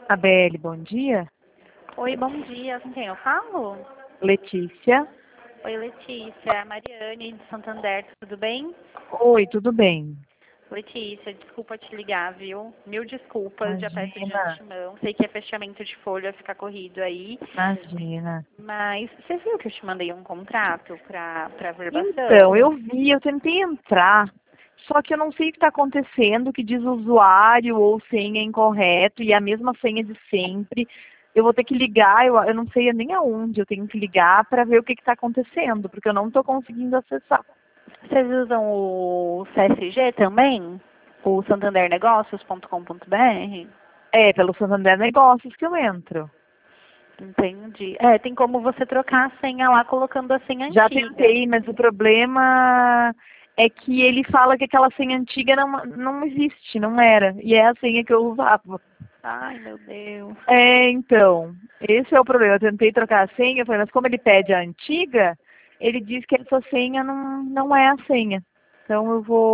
Abel, bom dia. Oi, bom dia. Com quem eu falo? Letícia. Oi, Letícia. Mariane de Santander, tudo bem? Oi, tudo bem? Letícia, desculpa te ligar, viu? Mil desculpas, já peço de Imagina, antemão. Sei que é fechamento de folha, fica corrido aí. imagina. Mas você viu que eu te mandei um contrato para Então, verbação? eu vi, eu tentei entrar, só que eu não sei o que está acontecendo, que diz usuário ou senha incorreto e a mesma senha de sempre. Eu vou ter que ligar, eu não sei nem aonde eu tenho que ligar para ver o que está acontecendo, porque eu não estou conseguindo acessar. Vocês usam o CSG também? O santandernegócios.com.br? É, pelo Santander Negócios que eu entro. Entendi. É, tem como você trocar a senha lá colocando a senha Já antiga. tentei, mas o problema é que ele fala que aquela senha antiga não existe, não era. E é a senha que eu usava. Ai, meu Deus. É, então, esse é o problema. Eu tentei trocar a senha, mas como ele pede a antiga, ele diz que essa senha não é a senha. Então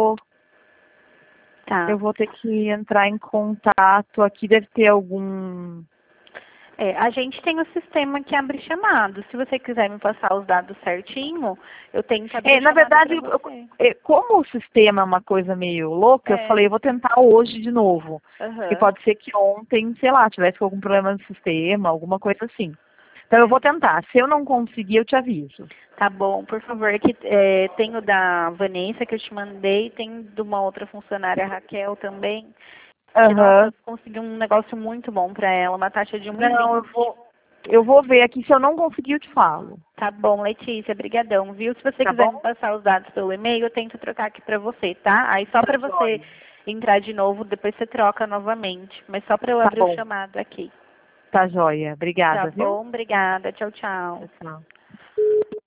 eu Tá. vou ter que entrar em contato aqui, deve ter algum. É, a gente tem o sistema que abre chamado. Se você quiser me passar os dados certinho, eu tento abrir É, a na chamada verdade, para você. como o sistema é uma coisa meio louca, eu É, falei, eu vou tentar hoje de novo. Porque aham. pode ser que ontem, sei lá, tivesse algum problema no sistema, alguma coisa assim. Então eu vou tentar. Se eu não conseguir, eu te aviso. Tá bom, por favor, que tem o da Vanessa que eu te mandei, tem de uma outra funcionária, a Raquel também, que Aham. nossa, consegui um negócio muito bom para ela, uma taxa de Não, 1,20. eu vou ver aqui. Se eu não conseguir, eu te falo. Tá bom, Letícia, brigadão, viu? Se você Tá quiser bom? me passar os dados pelo e-mail, eu tento trocar aqui pra você, tá? Aí só Tá pra você jóia. entrar de novo, depois você troca novamente. Mas só pra eu Tá abrir o bom. chamado aqui. Tá jóia. Tá Obrigada, viu? bom? Obrigada. Tchau, tchau. Tchau, tchau.